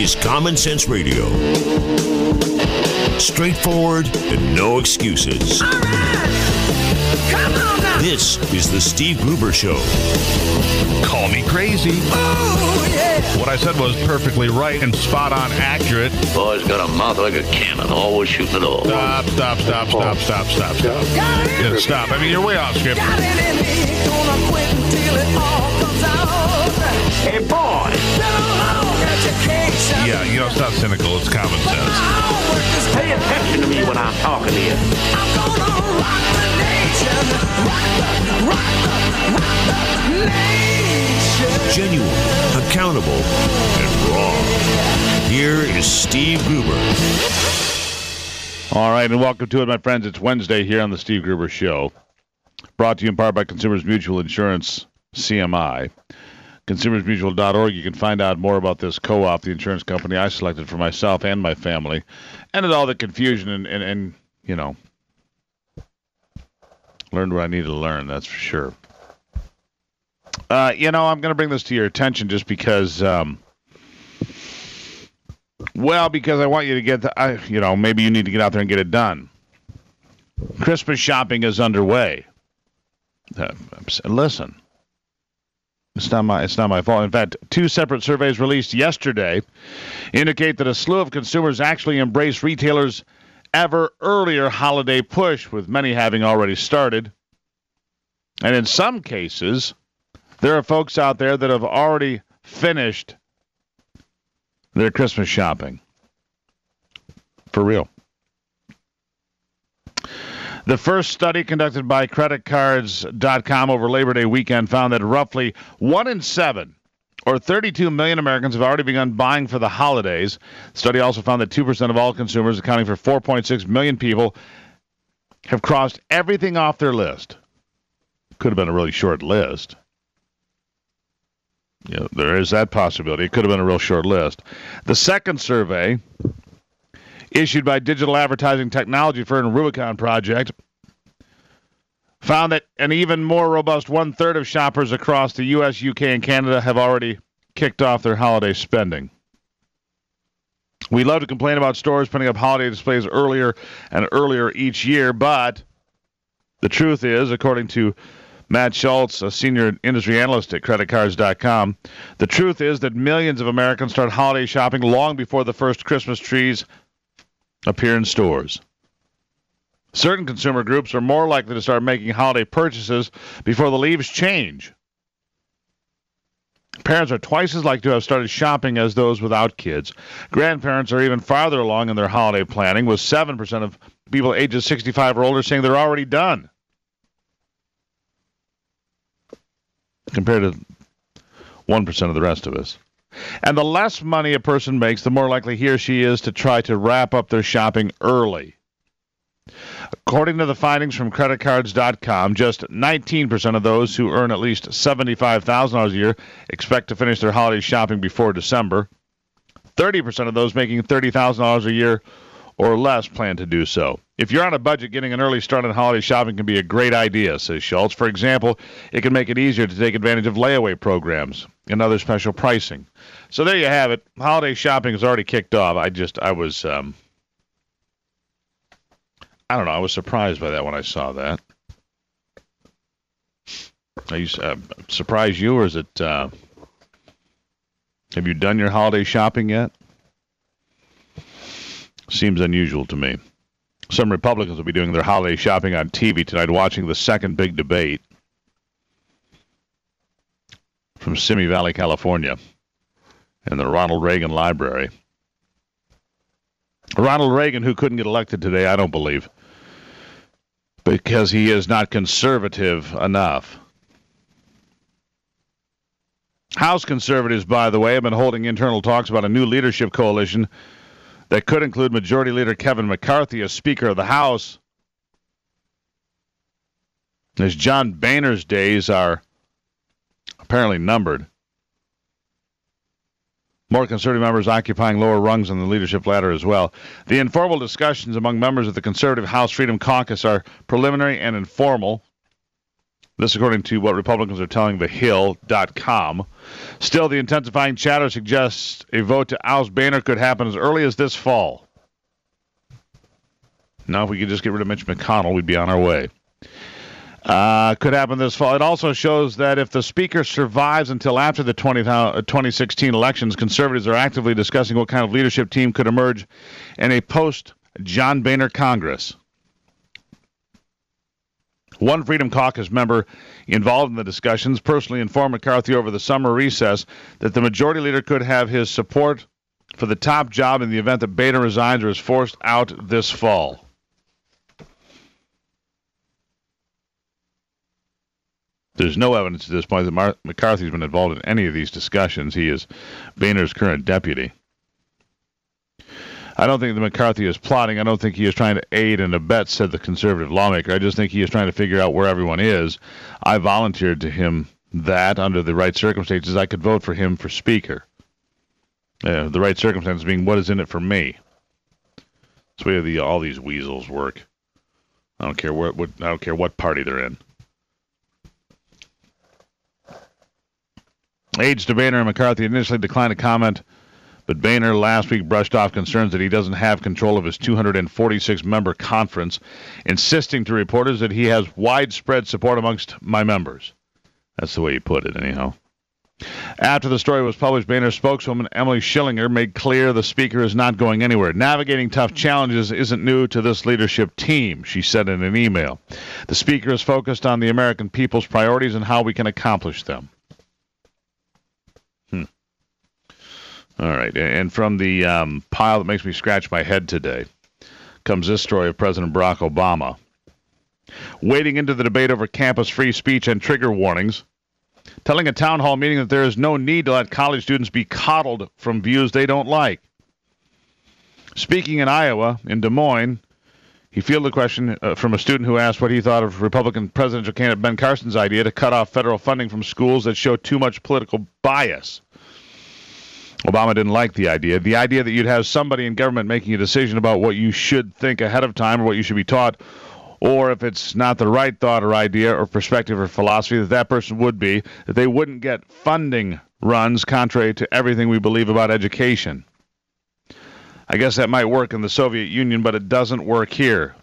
is Common Sense Radio. Straightforward and no excuses. All right. Come on now. This is the Steve Gruber Show. Call me crazy. Oh, yeah. What I said was perfectly right and spot on accurate. Boy's got a mouth like a cannon, always shooting it all. Stop. Got it in Yeah, me. stop. I mean, you're way off script. Got it in me. Gonna quit until it all comes out. Hey, boy! Been a long education. Yeah, you know, it's not cynical. It's common My sense. homework is Pay attention to me when I'm talking to you. I'm gonna rock the nation. Rock the nation. Genuine, accountable, and raw. Here is Steve Gruber. All right, and welcome to it, my friends. It's Wednesday here on the Steve Gruber Show. Brought to you in part by Consumers Mutual Insurance, CMI. ConsumersMutual.org. You can find out more about this co-op, the insurance company I selected for myself and my family, and all the confusion and you know, learned what I needed to learn, that's for sure. You know, I'm going to bring this to your attention just because, because I want you to get, maybe you need to get out there and get it done. Christmas shopping is underway. Listen, it's not my fault. In fact, two separate surveys released yesterday indicate that a slew of consumers actually embrace retailers' ever earlier holiday push, with many having already started. And in some cases, there are folks out there that have already finished their Christmas shopping. For real. The first study conducted by creditcards.com over Labor Day weekend found that roughly 1 in 7, or 32 million Americans, have already begun buying for the holidays. The study also found that 2% of all consumers, accounting for 4.6 million people, have crossed everything off their list. Could have been a really short list. Yeah, there is that possibility. It could have been a real short list. The second survey, issued by digital advertising technology firm Rubicon Project, found that an even more robust 1/3 of shoppers across the U.S., U.K., and Canada have already kicked off their holiday spending. We love to complain about stores putting up holiday displays earlier and earlier each year, but the truth is, according to Matt Schultz, a senior industry analyst at creditcards.com, the truth is that millions of Americans start holiday shopping long before the first Christmas trees appear in stores. Certain consumer groups are more likely to start making holiday purchases before the leaves change. Parents are twice as likely to have started shopping as those without kids. Grandparents are even farther along in their holiday planning, with 7% of people ages 65 or older saying they're already done, compared to 1% of the rest of us. And the less money a person makes, the more likely he or she is to try to wrap up their shopping early. According to the findings from creditcards.com, just 19% of those who earn at least $75,000 a year expect to finish their holiday shopping before December. 30% of those making $30,000 a year or less plan to do so. If you're on a budget, getting an early start on holiday shopping can be a great idea, says Schultz. For example, it can make it easier to take advantage of layaway programs and other special pricing. So there you have it. Holiday shopping has already kicked off. I was surprised by that when I saw that. Are you surprised you, or is it, have you done your holiday shopping yet? Seems unusual to me. Some Republicans will be doing their holiday shopping on TV tonight, watching the second big debate from Simi Valley, California, in the Ronald Reagan Library. Ronald Reagan, who couldn't get elected today, I don't believe, because he is not conservative enough. House conservatives, by the way, have been holding internal talks about a new leadership coalition that could include Majority Leader Kevin McCarthy as Speaker of the House, as John Boehner's days are apparently numbered. More conservative members occupying lower rungs on the leadership ladder as well. The informal discussions among members of the conservative House Freedom Caucus are preliminary and informal. This according to what Republicans are telling TheHill.com. Still, the intensifying chatter suggests a vote to oust Boehner could happen as early as this fall. Now, if we could just get rid of Mitch McConnell, we'd be on our way. Could happen this fall. It also shows that if the Speaker survives until after the 2016 elections, conservatives are actively discussing what kind of leadership team could emerge in a post-John Boehner Congress. One Freedom Caucus member involved in the discussions personally informed McCarthy over the summer recess that the majority leader could have his support for the top job in the event that Boehner resigns or is forced out this fall. There's no evidence at this point that McCarthy's been involved in any of these discussions. He is Boehner's current deputy. I don't think that McCarthy is plotting. I don't think he is trying to aid and abet, said the conservative lawmaker. I just think he is trying to figure out where everyone is. I volunteered to him that, under the right circumstances, I could vote for him for Speaker. The right circumstances being, what is in it for me? That's the way all these weasels work. I don't care I don't care what party they're in. Aides to Boehner and McCarthy initially declined to comment, but Boehner last week brushed off concerns that he doesn't have control of his 246-member conference, insisting to reporters that he has widespread support amongst my members. That's the way he put it, anyhow. After the story was published, Boehner's spokeswoman Emily Schillinger made clear the Speaker is not going anywhere. Navigating tough challenges isn't new to this leadership team, she said in an email. The Speaker is focused on the American people's priorities and how we can accomplish them. All right, and from the pile that makes me scratch my head today comes this story of President Barack Obama. Wading into the debate over campus free speech and trigger warnings, telling a town hall meeting that there is no need to let college students be coddled from views they don't like. Speaking in Iowa, in Des Moines, he fielded a question from a student who asked what he thought of Republican presidential candidate Ben Carson's idea to cut off federal funding from schools that show too much political bias. Obama didn't like the idea that you'd have somebody in government making a decision about what you should think ahead of time or what you should be taught, or if it's not the right thought or idea or perspective or philosophy that person would be, that they wouldn't get funding runs contrary to everything we believe about education. I guess that might work in the Soviet Union, but it doesn't work here.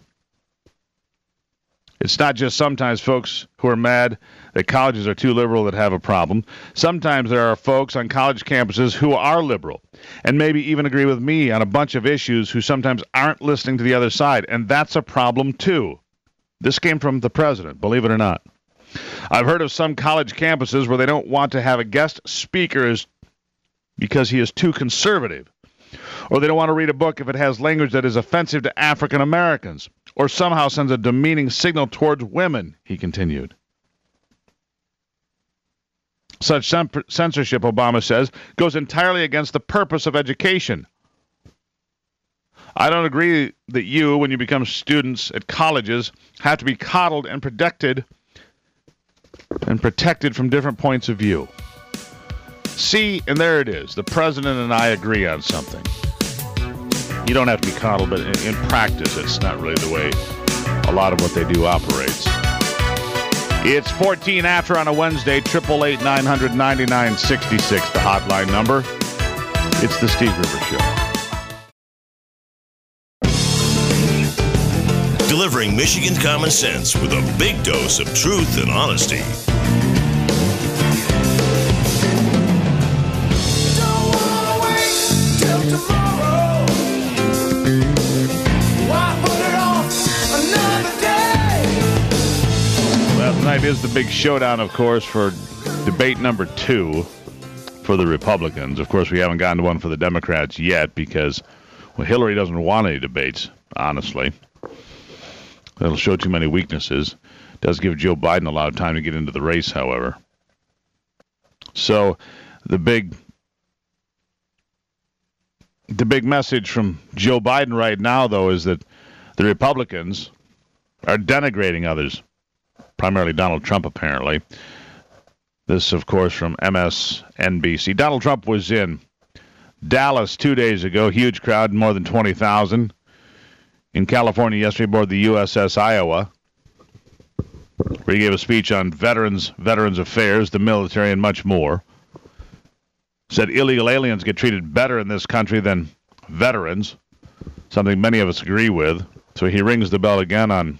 It's not just sometimes folks who are mad that colleges are too liberal that have a problem. Sometimes there are folks on college campuses who are liberal and maybe even agree with me on a bunch of issues who sometimes aren't listening to the other side, and that's a problem too. This came from the president, believe it or not. I've heard of some college campuses where they don't want to have a guest speaker because he is too conservative, or they don't want to read a book if it has language that is offensive to African Americans, or somehow sends a demeaning signal towards women, he continued. Such censorship, Obama says, goes entirely against the purpose of education. I don't agree that you, when you become students at colleges, have to be coddled and protected from different points of view. See, and there it is. The president and I agree on something. You don't have to be coddled, but in practice, it's not really the way a lot of what they do operates. It's 14 after on a Wednesday, 888-900-9966, the hotline number. It's the Steve Rivers Show. Delivering Michigan common sense with a big dose of truth and honesty. Don't wanna wait till tomorrow. Why put it off another day? Well, tonight is the big showdown, of course, for debate number 2 for the Republicans. Of course, we haven't gotten to one for the Democrats yet because, well, Hillary doesn't want any debates, honestly. That'll show too many weaknesses. Does give Joe Biden a lot of time to get into the race, however. So the big message from Joe Biden right now, though, is that the Republicans are denigrating others, primarily Donald Trump, apparently. This, of course, from MSNBC. Donald Trump was in Dallas 2 days ago. Huge crowd, more than 20,000. In California yesterday aboard the USS Iowa. where he gave a speech on veterans affairs, the military, and much more. Said illegal aliens get treated better in this country than veterans, something many of us agree with. So he rings the bell again on,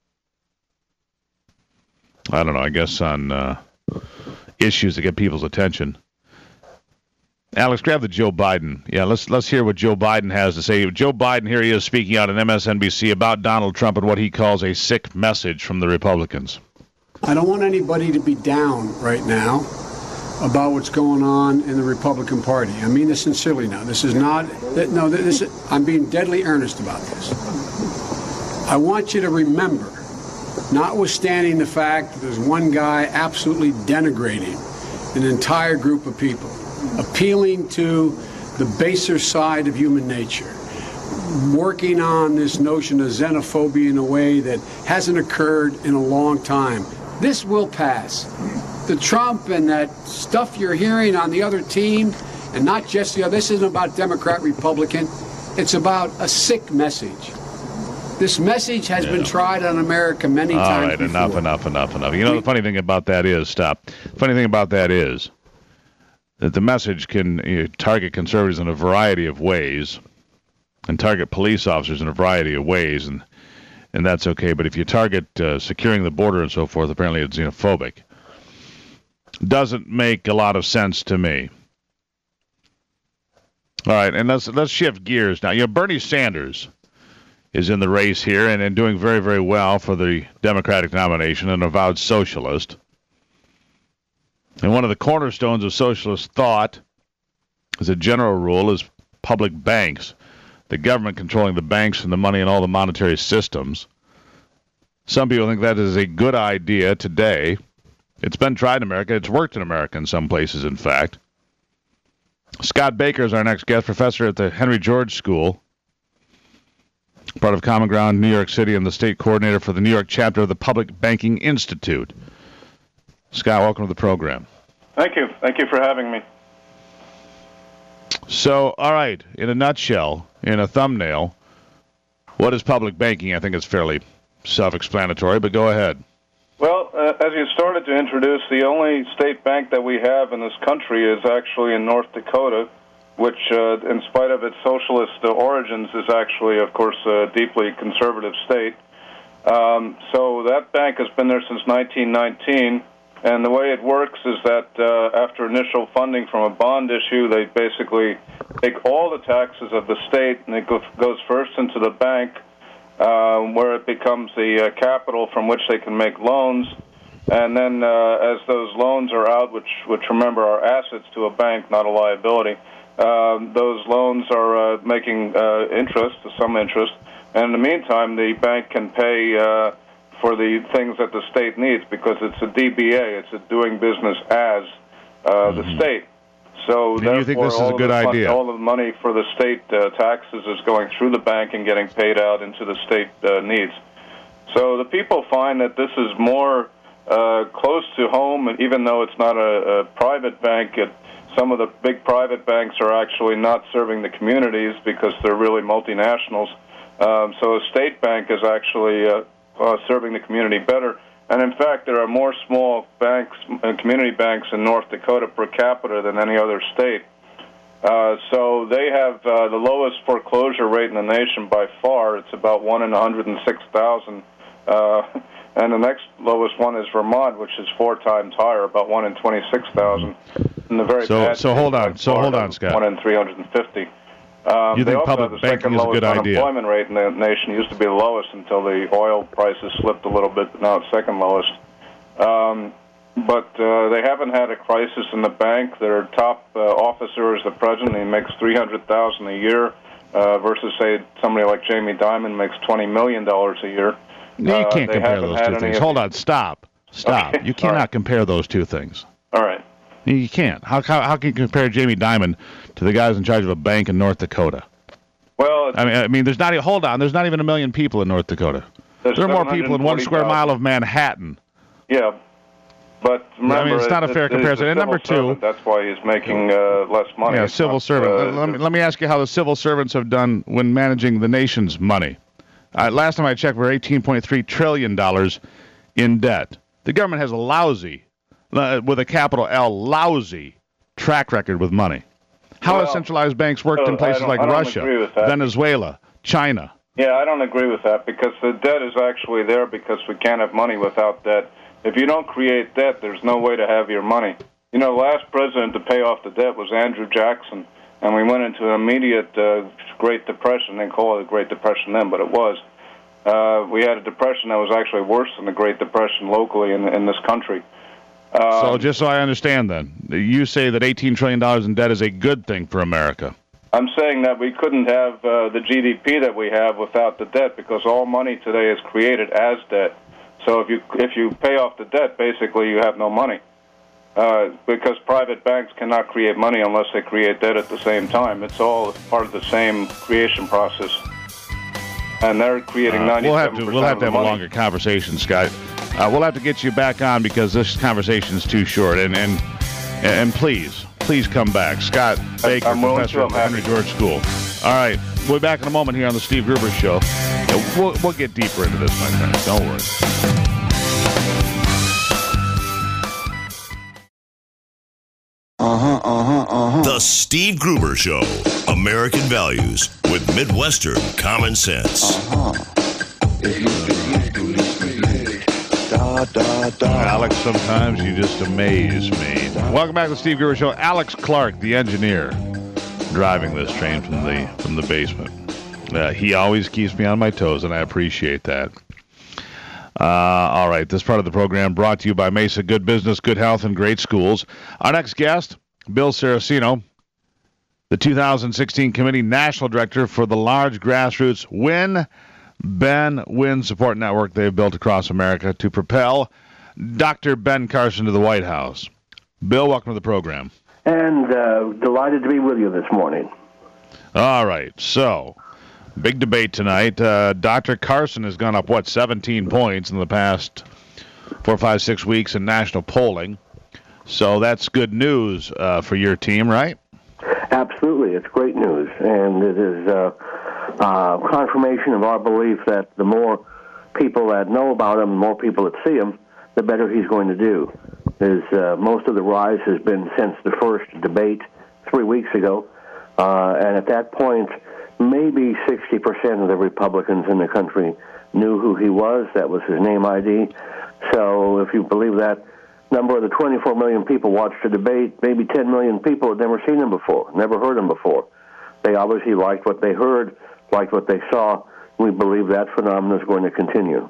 I don't know, I guess on issues that get people's attention. Alex, grab the Joe Biden. Yeah, let's hear what Joe Biden has to say. Joe Biden, here he is speaking out on MSNBC about Donald Trump and what he calls a sick message from the Republicans. I don't want anybody to be down right now about what's going on in the Republican Party. I mean this sincerely now. This is not, I'm being deadly earnest about this. I want you to remember, notwithstanding the fact that there's one guy absolutely denigrating an entire group of people, appealing to the baser side of human nature, working on this notion of xenophobia in a way that hasn't occurred in a long time. This will pass. The Trump and that stuff you're hearing on the other team, and not just the other, this isn't about Democrat, Republican. It's about a sick message. This message has been tried on America many times before. All right, enough. You know, the funny thing about that is, funny thing about that is that the message can target conservatives in a variety of ways and target police officers in a variety of ways, and that's okay. But if you target securing the border and so forth, apparently it's xenophobic. Doesn't make a lot of sense to me. All right, and let's shift gears now. You know, Bernie Sanders is in the race here and doing very, very well for the Democratic nomination, an avowed socialist. And one of the cornerstones of socialist thought, as a general rule, is public banks, the government controlling the banks and the money and all the monetary systems. Some people think that is a good idea today. It's been tried in America. It's worked in America in some places, in fact. Scott Baker is our next guest, professor at the Henry George School, part of Common Ground, New York City, and the state coordinator for the New York chapter of the Public Banking Institute. Scott, welcome to the program. Thank you. Thank you for having me. So, all right, in a nutshell, in a thumbnail, what is public banking? I think it's fairly self-explanatory, but go ahead. Well, as you started to introduce, the only state bank that we have in this country is actually in North Dakota, which, in spite of its socialist origins, is actually, of course, a deeply conservative state. So that bank has been there since 1919, and the way it works is that after initial funding from a bond issue, they basically take all the taxes of the state, and it goes first into the bank, where it becomes the capital from which they can make loans. And then as those loans are out, which remember are assets to a bank, not a liability, those loans are making interest, some interest. And in the meantime, the bank can pay for the things that the state needs because it's a DBA, it's a doing business as the state. So do you think this is a good idea? All of the money for the state taxes is going through the bank and getting paid out into the state needs. So the people find that this is more close to home, and even though it's not a private bank, some of the big private banks are actually not serving the communities because they're really multinationals. So a state bank is actually serving the community better. And in fact, there are more small banks, community banks in North Dakota per capita than any other state. So they have the lowest foreclosure rate in the nation by far. It's about 1 in 106,000. And the next lowest one is Vermont, which is 4 times higher, about 1 in 26,000. And the very bad hold on, Scott. 1 in 350. You think public banking is a good idea? The unemployment rate in the nation used to be the lowest until the oil prices slipped a little bit, but now it's second lowest. But they haven't had a crisis in the bank. Their top officer is the president. He makes $300,000 a year versus, say, somebody like Jamie Dimon makes $20 million a year. No, you can't compare those two things. Hold on, stop. Okay. You cannot compare those two things. All right. You can't. How can you compare Jamie Dimon to the guys in charge of a bank in North Dakota? Well, I mean, there's not. Hold on. There's not even 1 million people in North Dakota. There are more people in 1 square mile of Manhattan. Yeah, but remember, I mean, it's not a fair comparison. And number two, that's why he's making less money. Yeah, civil servant. Let me ask you how the civil servants have done when managing the nation's money. Last time I checked, we're $18.3 trillion in debt. The government has a lousy, with a capital L, lousy track record with money. How have centralized banks worked in places like Russia, Venezuela, China? Yeah, I don't agree with that because the debt is actually there because we can't have money without debt. If you don't create debt, there's no way to have your money. You know, the last president to pay off the debt was Andrew Jackson, and we went into an immediate Great Depression. They didn't call it a Great Depression then, but it was. We had a depression that was actually worse than the Great Depression locally in this country. So just so I understand then, you say that $18 trillion in debt is a good thing for America. I'm saying that we couldn't have the GDP that we have without the debt because all money today is created as debt. So if you pay off the debt, basically you have no money because private banks cannot create money unless they create debt at the same time. It's all part of the same creation process. And they're creating 97% We'll have to have a longer conversation, Scott. We'll have to get you back on because this conversation is too short. And please come back. Scott Baker, professor at the Henry George School. All right, we'll be back in a moment here on the Steve Gruber Show. We'll get deeper into this, my friends. Don't worry. The Steve Gruber Show. American values with Midwestern common sense. Alex, sometimes you just amaze me. Welcome back to the Steve Gruber Show. Alex Clark, the engineer, driving this train from the basement. He always keeps me on my toes, and I appreciate that. All right, this part of the program brought to you by Mesa Good Business, Good Health, and Great Schools. Our next guest, Bill Saraceno, the 2016 Committee National Director for the large grassroots Win Support Network they've built across America to propel Dr. Ben Carson to the White House. Bill, welcome to the program. And delighted to be with you this morning. All right, so big debate tonight. Dr. Carson has gone up, 17 points in the past 4, 5, 6 weeks in national polling. So that's good news for your team, right? Absolutely. It's great news. And it is confirmation of our belief that the more people that know about him, the more people that see him, the better he's going to do. Most of the rise has been since the first debate 3 weeks ago. And at that point, maybe 60% of the Republicans in the country knew who he was. That was his name ID. So if you believe that number of the 24 million people watched the debate, maybe 10 million people had never seen him before, never heard him before. They obviously liked what they heard, liked what they saw. We believe that phenomenon is going to continue.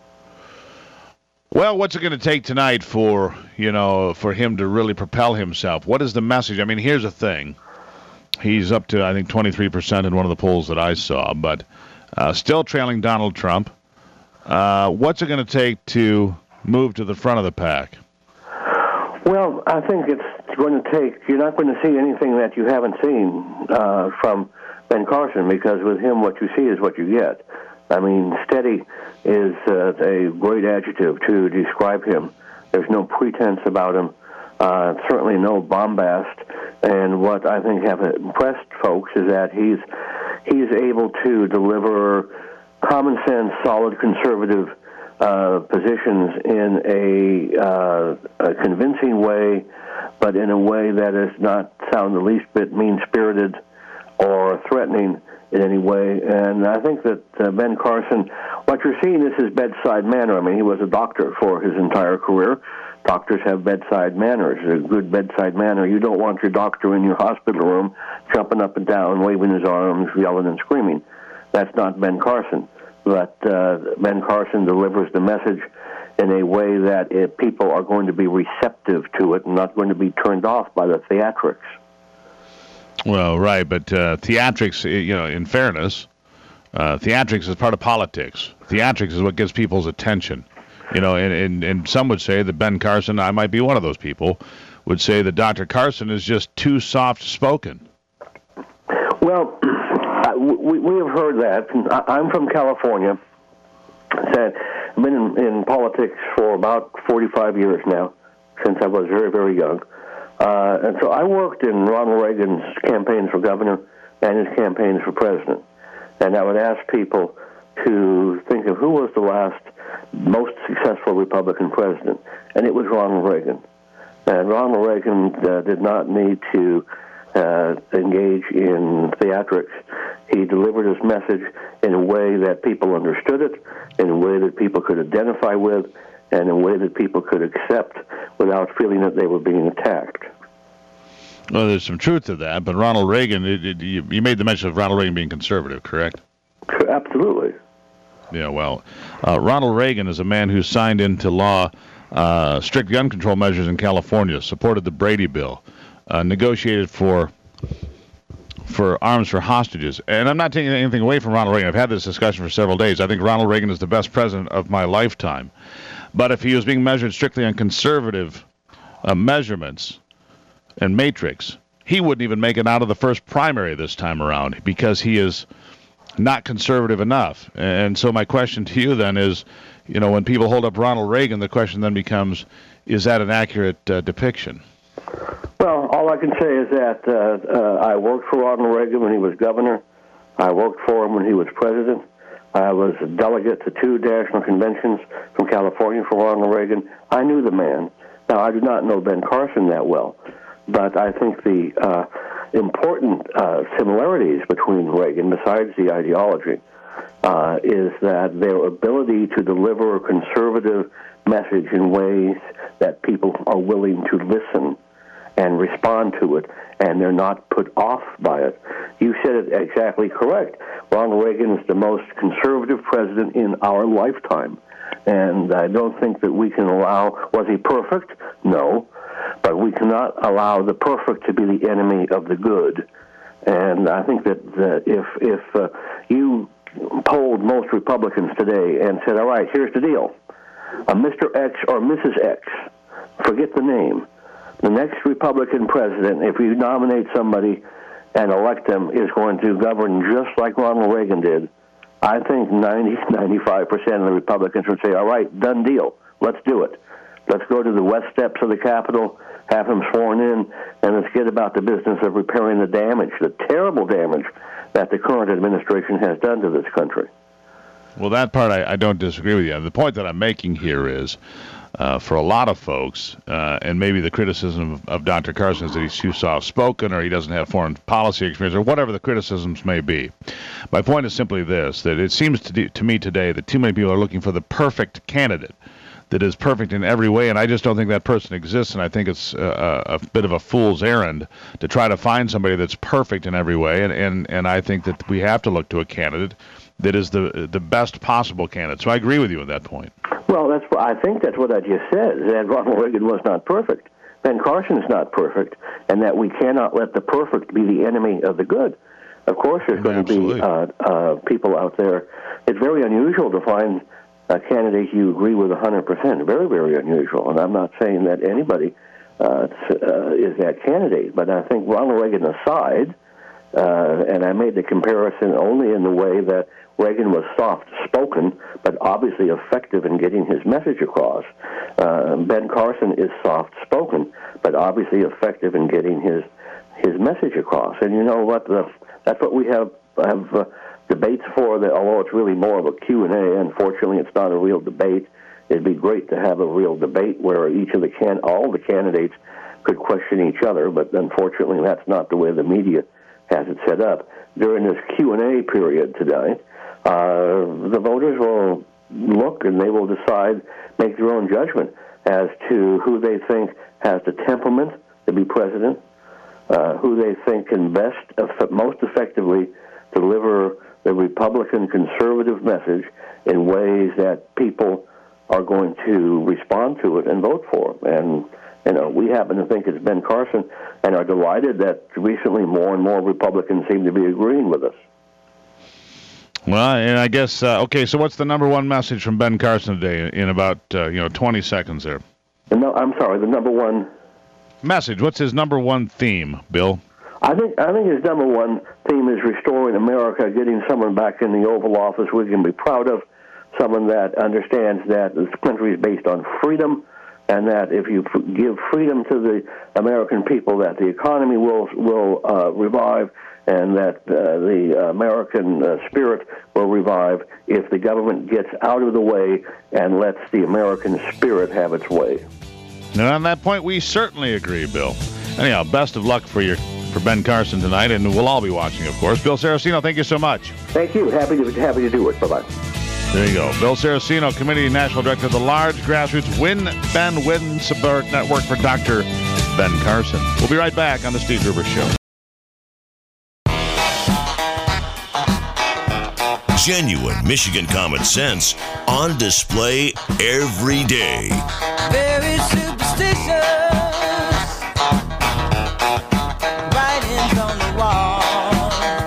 Well, what's it going to take tonight for him to really propel himself? What is the message? I mean, here's the thing. He's up to, I think, 23% in one of the polls that I saw, but still trailing Donald Trump. What's it going to take to move to the front of the pack? Well, I think it's going to take, you're not going to see anything that you haven't seen from Ben Carson, because with him what you see is what you get. I mean, steady is a great adjective to describe him. There's no pretense about him, certainly no bombast. And what I think have impressed folks is that he's able to deliver common sense, solid conservative positions in a convincing way, but in a way that does not sound the least bit mean-spirited or threatening in any way. And I think that Ben Carson, what you're seeing is his bedside manner. I mean, he was a doctor for his entire career. Doctors have bedside manners, a good bedside manner. You don't want your doctor in your hospital room jumping up and down, waving his arms, yelling and screaming. That's not Ben Carson. But Ben Carson delivers the message in a way that people are going to be receptive to it and not going to be turned off by the theatrics. Well, right, but theatrics, in fairness, theatrics is part of politics. Theatrics is what gets people's attention. And some would say that Ben Carson, I might be one of those people, would say that Dr. Carson is just too soft-spoken. Well, we have heard that. I'm from California. I've been in politics for about 45 years now, since I was very, very young. And so I worked in Ronald Reagan's campaigns for governor and his campaigns for president. And I would ask people to think of who was the last most successful Republican president, and it was Ronald Reagan. And Ronald Reagan did not need to engage in theatrics. He delivered his message in a way that people understood it, in a way that people could identify with, and in a way that people could accept without feeling that they were being attacked. Well, there's some truth to that, but Ronald Reagan, you made the mention of Ronald Reagan being conservative, correct? Absolutely. Yeah, well, Ronald Reagan is a man who signed into law strict gun control measures in California, supported the Brady Bill, negotiated for arms for hostages. And I'm not taking anything away from Ronald Reagan. I've had this discussion for several days. I think Ronald Reagan is the best president of my lifetime. But if he was being measured strictly on conservative measurements and matrix, he wouldn't even make it out of the first primary this time around because he is not conservative enough. And so my question to you then is, when people hold up Ronald Reagan, the question then becomes, is that an accurate depiction? Well, all I can say is that I worked for Ronald Reagan when he was governor. I worked for him when he was president. I was a delegate to 2 national conventions from California for Ronald Reagan. I knew the man. Now, I do not know Ben Carson that well, but I think the important similarities between Reagan, besides the ideology, is that their ability to deliver a conservative message in ways that people are willing to listen and respond to it, and they're not put off by it. You said it exactly correct. Ronald Reagan is the most conservative president in our lifetime, and I don't think that we can allow, was he perfect? No, but we cannot allow the perfect to be the enemy of the good. And I think that if you polled most Republicans today and said, all right, here's the deal, Mr. X or Mrs. X, forget the name, the next Republican president, if you nominate somebody and elect them, is going to govern just like Ronald Reagan did. I think 95% of the Republicans would say, all right, done deal. Let's do it. Let's go to the west steps of the Capitol, have him sworn in, and let's get about the business of repairing the damage, the terrible damage that the current administration has done to this country. Well, that part I don't disagree with you. The point that I'm making here is, for a lot of folks, and maybe the criticism of Dr. Carson is that he's too soft-spoken or he doesn't have foreign policy experience or whatever the criticisms may be. My point is simply this, that it seems to me today that too many people are looking for the perfect candidate that is perfect in every way, and I just don't think that person exists, and I think it's a bit of a fool's errand to try to find somebody that's perfect in every way, and I think that we have to look to a candidate that is the best possible candidate. So I agree with you on that point. Well, I think that's what I just said, that Ronald Reagan was not perfect. Ben Carson is not perfect, and that we cannot let the perfect be the enemy of the good. Of course, there's going to be people out there. It's very unusual to find a candidate you agree with 100%. Very, very unusual. And I'm not saying that anybody is that candidate, but I think Ronald Reagan aside, and I made the comparison only in the way that Reagan was soft-spoken, but obviously effective in getting his message across. Ben Carson is soft-spoken, but obviously effective in getting his message across. And you know what? That's what we have debates for, although it's really more of a Q&A. Unfortunately, it's not a real debate. It'd be great to have a real debate where all the candidates could question each other, but unfortunately that's not the way the media has it set up. During this Q&A period today, the voters will look and they will decide, make their own judgment as to who they think has the temperament to be president, who they think can most effectively deliver the Republican conservative message in ways that people are going to respond to it and vote for. And, we happen to think it's Ben Carson and are delighted that recently more and more Republicans seem to be agreeing with us. Well, and I guess, okay, so what's the number one message from Ben Carson today in about, 20 seconds there? No, I'm sorry, the number one message. What's his number one theme, Bill? I think his number one theme is restoring America, getting someone back in the Oval Office we can be proud of, someone that understands that this country is based on freedom and that if you give freedom to the American people, that the economy will revive, and that the American spirit will revive if the government gets out of the way and lets the American spirit have its way. And on that point, we certainly agree, Bill. Anyhow, best of luck for Ben Carson tonight, and we'll all be watching, of course. Bill Saraceno, thank you so much. Thank you. Happy to do it. Bye-bye. There you go. Bill Saraceno, Committee National Director of the Large Grassroots Win Ben Win Support Network for Dr. Ben Carson. We'll be right back on The Steve Gruber Show. Genuine Michigan common sense on display every day. Very superstitious. Writings on the wall.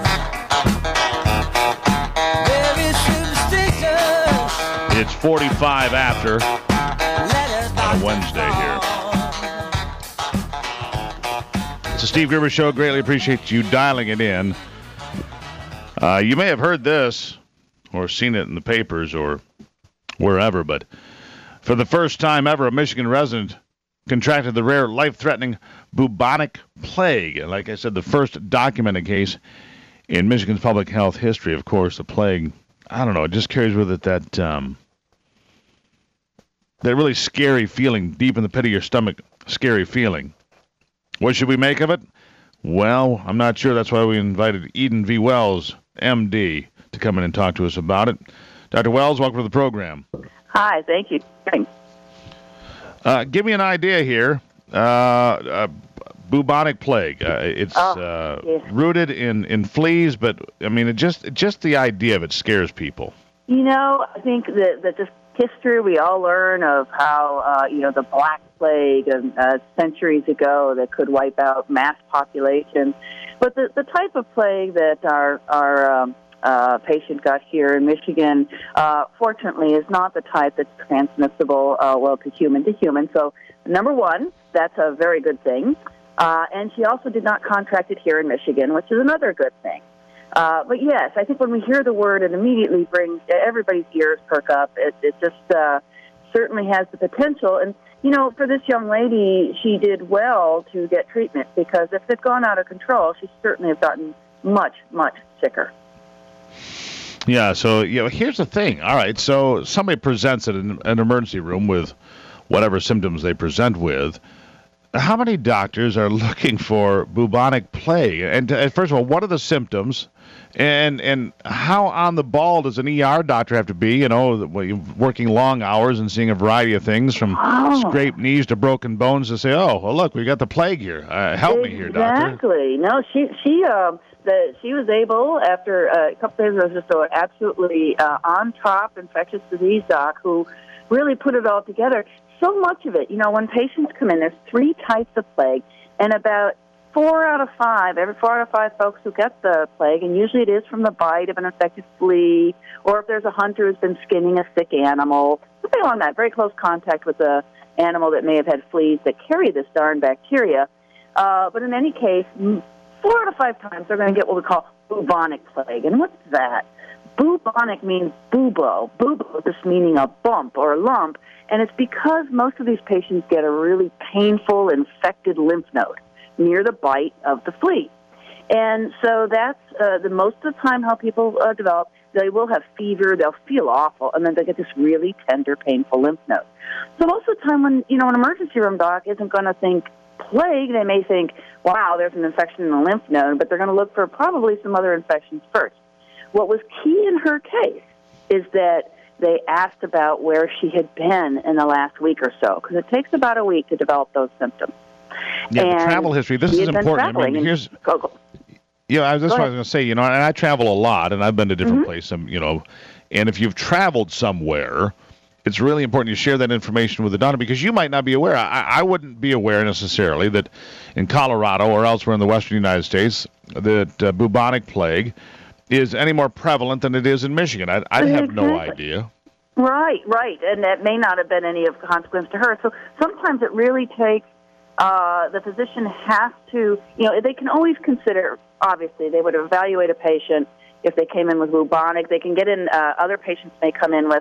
Very superstitious. It's 45 after on a Wednesday here. It's the Steve Gruber Show. Greatly appreciate you dialing it in. You may have heard this or seen it in the papers or wherever, but for the first time ever, a Michigan resident contracted the rare life-threatening bubonic plague. And like I said, the first documented case in Michigan's public health history. Of course, the plague, I don't know, it just carries with it that really scary feeling, deep in the pit of your stomach, scary feeling. What should we make of it? Well, I'm not sure. That's why we invited Eden V. Wells, MD, to come in and talk to us about it. Dr. Wells, welcome to the program. Hi, thank you. Give me an idea here. Bubonic plague. It's rooted in fleas, but I mean, just the idea of it scares people. You know, I think that just history we all learn of how the Black Plague centuries ago that could wipe out mass populations. But the type of plague that our patient got here in Michigan, fortunately, is not the type that's transmissible, to human. So, number one, that's a very good thing. And she also did not contract it here in Michigan, which is another good thing. But yes, I think when we hear the word, it immediately brings everybody's ears perk up. It just certainly has the potential. And, for this young lady, she did well to get treatment, because if it had gone out of control, she certainly have gotten much, much sicker. Yeah, so here's the thing. All right, so somebody presents at an emergency room with whatever symptoms they present with. How many doctors are looking for bubonic plague? And first of all, what are the symptoms? And how on the ball does an ER doctor have to be, working long hours and seeing a variety of things from scraped knees to broken bones to say, oh, well, look, we got the plague here. Help me here, doctor. Exactly. No, she was able, after a couple days, was just an absolutely on-top infectious disease doc who really put it all together. So much of it, when patients come in, there's 3 types of plague, and about 4 out of 5, every 4 out of 5 folks who get the plague, and usually it is from the bite of an infected flea, or if there's a hunter who's been skinning a sick animal, something along that, very close contact with the animal that may have had fleas that carry this darn bacteria. But in any case, 4 out of 5 times they're going to get what we call bubonic plague. And what's that? Bubonic means bubo. Bubo just meaning a bump or a lump, and it's because most of these patients get a really painful infected lymph node near the bite of the flea. And so that's the most of the time how people develop. They will have fever, they'll feel awful, and then they get this really tender, painful lymph node. So most of the time when, an emergency room doc isn't going to think plague, they may think, wow, there's an infection in the lymph node, but they're going to look for probably some other infections first. What was key in her case is that they asked about where she had been in the last week or so, because it takes about a week to develop those symptoms. Yeah, and the travel history. This is important. I mean, here's, I was going to say, and I travel a lot, and I've been to different places, and if you've traveled somewhere, it's really important you share that information with the doctor, because you might not be aware. I wouldn't be aware necessarily that in Colorado or elsewhere in the western United States that bubonic plague is any more prevalent than it is in Michigan. I'd have no idea. Right, and that may not have been any of consequence to her. So sometimes it really takes, the physician has to, they can always consider, obviously, they would evaluate a patient if they came in with bubonic. They can get in, other patients may come in with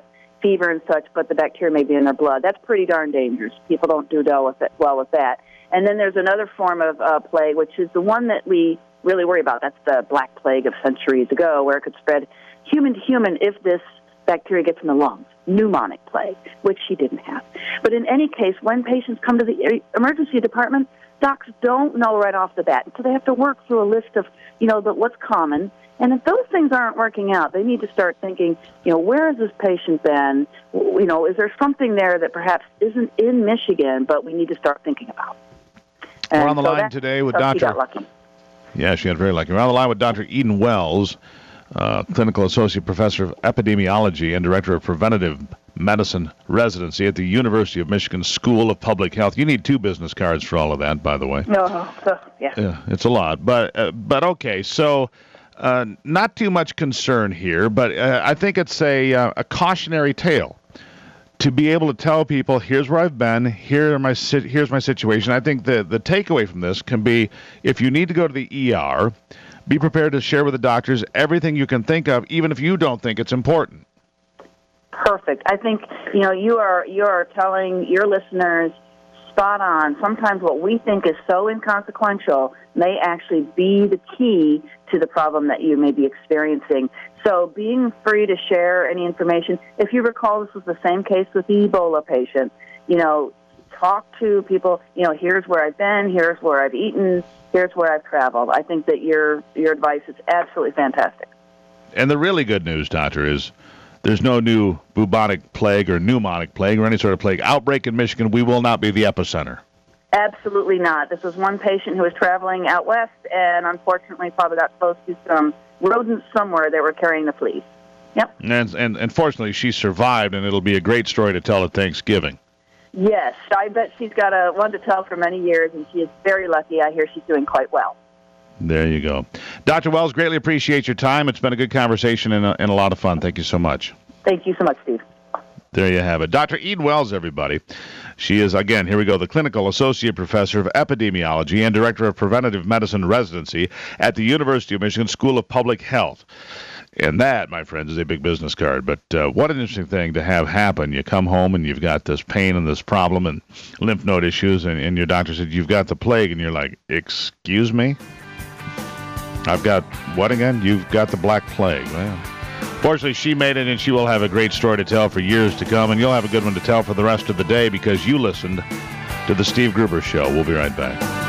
fever and such, but the bacteria may be in their blood. That's pretty darn dangerous. People don't do well with that. And then there's another form of plague, which is the one that we really worry about. That's the Black Plague of centuries ago, where it could spread human to human if this bacteria gets in the lungs. Pneumonic plague, which she didn't have. But in any case, when patients come to the emergency department, docs don't know right off the bat. So they have to work through a list of, what's common. And if those things aren't working out, they need to start thinking, where has this patient been? Is there something there that perhaps isn't in Michigan, but we need to start thinking about? We're on the line today with Dr. She got lucky. Yeah, she got very lucky. We're on the line with Dr. Eden Wells, Clinical Associate Professor of Epidemiology and Director of Preventative Medicine Residency at the University of Michigan School of Public Health. You need 2 business cards for all of that, by the way. Yeah, it's a lot. But okay, so not too much concern here, but I think it's a cautionary tale to be able to tell people, here's where I've been, here's my situation. I think the takeaway from this can be, if you need to go to the ER, be prepared to share with the doctors everything you can think of, even if you don't think it's important. Perfect. I think, you are telling your listeners spot on. Sometimes what we think is so inconsequential may actually be the key to the problem that you may be experiencing. So being free to share any information. If you recall, this was the same case with the Ebola patient. Talk to people, here's where I've been, here's where I've eaten, here's where I've traveled. I think that your advice is absolutely fantastic. And the really good news, Doctor, is there's no new bubonic plague or pneumonic plague or any sort of plague outbreak in Michigan. We will not be the epicenter. Absolutely not. This was one patient who was traveling out west and unfortunately probably got close to some rodents somewhere that were carrying the fleas. Yep. And fortunately, she survived, and it'll be a great story to tell at Thanksgiving. Yes, I bet she's got one to tell for many years, and she is very lucky. I hear she's doing quite well. There you go. Dr. Wells, greatly appreciate your time. It's been a good conversation and a lot of fun. Thank you so much. Thank you so much, Steve. There you have it. Dr. Eden Wells, everybody. She is, again, here we go, the Clinical Associate Professor of Epidemiology and Director of Preventative Medicine Residency at the University of Michigan School of Public Health. And that, my friends, is a big business card. But what an interesting thing to have happen. You come home and you've got this pain and this problem and lymph node issues, and your doctor said, you've got the plague. And you're like, excuse me? I've got what again? You've got the Black Plague. Well, fortunately, she made it, and she will have a great story to tell for years to come. And you'll have a good one to tell for the rest of the day because you listened to The Steve Gruber Show. We'll be right back.